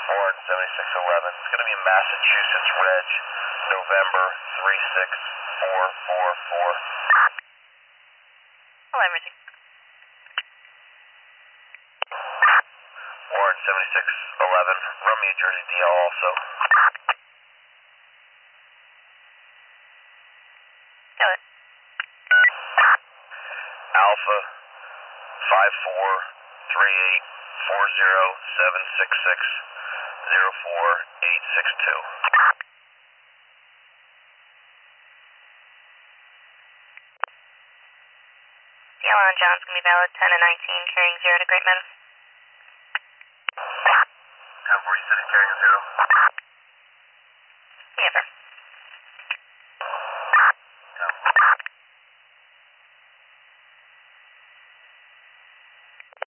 Warren 7611. It's going to be Massachusetts Reg, November 36444. Hello, Emerson. Warren 7611, Romeo Jersey DL also. Hello. Alpha 543840766 DL on John's going to be valid 10 and 19, carrying 0 to Great Men. 1046 carrying 0.